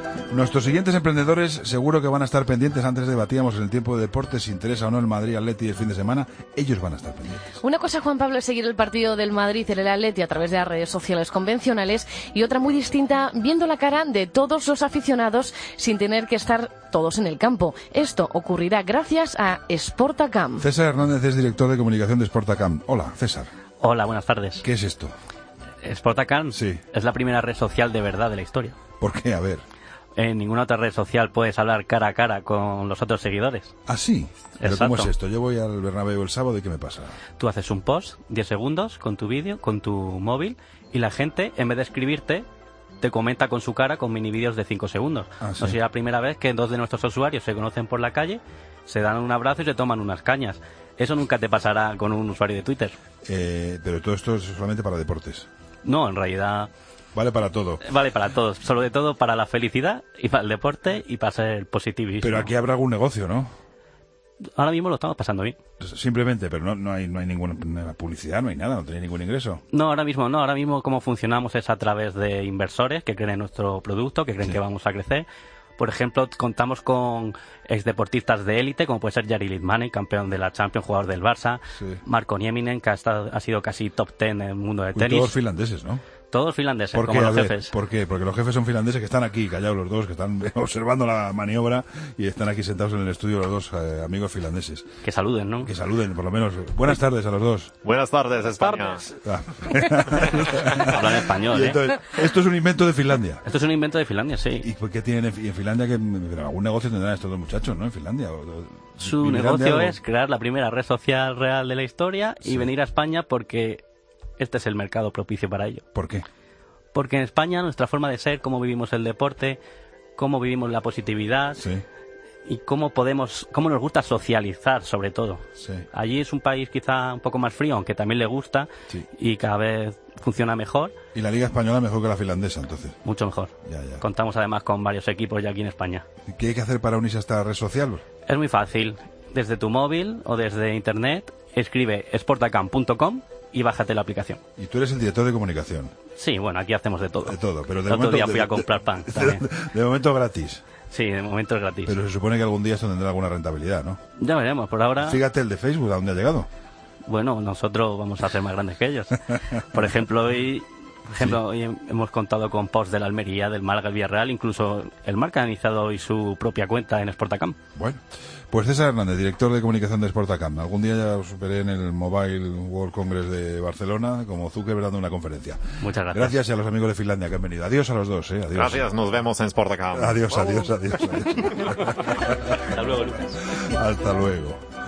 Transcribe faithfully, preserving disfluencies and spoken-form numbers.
Nuestros siguientes emprendedores seguro que van a estar pendientes. Antes debatíamos en el tiempo de deportes si interesa o no el Madrid Atleti el fin de semana. Ellos van a estar pendientes. Una cosa, Juan Pablo, es seguir el partido del Madrid y el Atleti a través de las redes sociales convencionales, y otra muy distinta, viendo la cara de todos los aficionados sin tener que estar todos en el campo. Esto ocurrirá gracias a Sportacam. César Hernández es director de comunicación de Sportacam. Hola, César. Hola, buenas tardes. ¿Qué es esto? Sportacam Sí. es la primera red social de verdad de la historia. ¿Por qué? A ver. En ninguna otra red social puedes hablar cara a cara con los otros seguidores. ¿Ah, sí? ¿Pero Exacto. cómo es esto? Yo voy al Bernabéu el sábado y ¿qué me pasa? Tú haces un post, diez segundos, con tu vídeo, con tu móvil, y la gente, en vez de escribirte, te comenta con su cara con mini vídeos de cinco segundos. Ah, ¿sí? No sería la primera vez que dos de nuestros usuarios se conocen por la calle, se dan un abrazo y se toman unas cañas. Eso nunca te pasará con un usuario de Twitter. Eh, pero todo esto es solamente para deportes. No, en realidad Vale para todo. vale para todos, sobre todo para la felicidad y para el deporte y para ser positivismo. Pero aquí habrá algún negocio, ¿no? Ahora mismo lo estamos pasando bien. Simplemente, pero no, no hay no hay ninguna publicidad, no hay nada, no tenéis ningún ingreso. No, ahora mismo no. Ahora mismo cómo funcionamos es a través de inversores que creen en nuestro producto, que creen Sí. que vamos a crecer. Por ejemplo, contamos con exdeportistas de élite, como puede ser Jari Litmanen, campeón de la Champions, jugador del Barça. Sí. Marco Nieminen, que ha, estado, ha sido casi top ten en el mundo de Uy, tenis. todos finlandeses, ¿no? Todos finlandeses, ¿Por qué? como A los ver, jefes. ¿por qué? Porque los jefes son finlandeses que están aquí, callados los dos, que están observando la maniobra y están aquí sentados en el estudio los dos eh, amigos finlandeses. Que saluden, ¿no? Que saluden, por lo menos. Buenas tardes a los dos. Buenas tardes, España. Ah. Hablan español, Y ¿eh? entonces, esto es un invento de Finlandia. Esto es un invento de Finlandia, sí. ¿Y por qué tienen en, en Finlandia que pero algún negocio tendrán estos dos muchachos, ¿no? En Finlandia. O- o- Su vivirán de negocio algo. es crear la primera red social real de la historia y Sí. venir a España porque este es el mercado propicio para ello. ¿Por qué? Porque en España nuestra forma de ser, cómo vivimos el deporte, cómo vivimos la positividad Sí, y cómo podemos, cómo nos gusta socializar sobre todo. sí. Allí es un país quizá un poco más frío, aunque también le gusta Sí. y cada vez funciona mejor, Y la liga española mejor que la finlandesa, entonces. mucho mejor. Ya, ya. Contamos además con varios equipos ya aquí en España. ¿Qué hay que hacer para unirse a esta red social? Es muy fácil. Desde tu móvil o desde internet, escribe sportacam punto com y bájate la aplicación. Y tú eres el director de comunicación. Sí, bueno, aquí hacemos de todo. De todo, pero de El otro momento, día fui de- a comprar pan de, también. de momento gratis. Sí, de momento es gratis. Pero se supone que algún día esto tendrá alguna rentabilidad, ¿no? Ya veremos, por ahora... Fíjate el de Facebook, ¿a dónde ha llegado? Bueno, nosotros vamos a ser más grandes que ellos. Por ejemplo, hoy, por ejemplo, hoy hemos contado con posts de la Almería, del Málaga, el Villarreal, incluso el Marca ha iniciado hoy su propia cuenta en Sportacam. Bueno, pues César Hernández, director de comunicación de Sportacam. Algún día ya os veré en el Mobile World Congress de Barcelona como Zuckerberg dando una conferencia. Muchas gracias. Gracias y a los amigos de Finlandia que han venido. Adiós a los dos, ¿eh? Adiós. Gracias, nos vemos en Sportacam. Adiós, adiós, adiós, adiós. Hasta luego, Lucas. Hasta luego.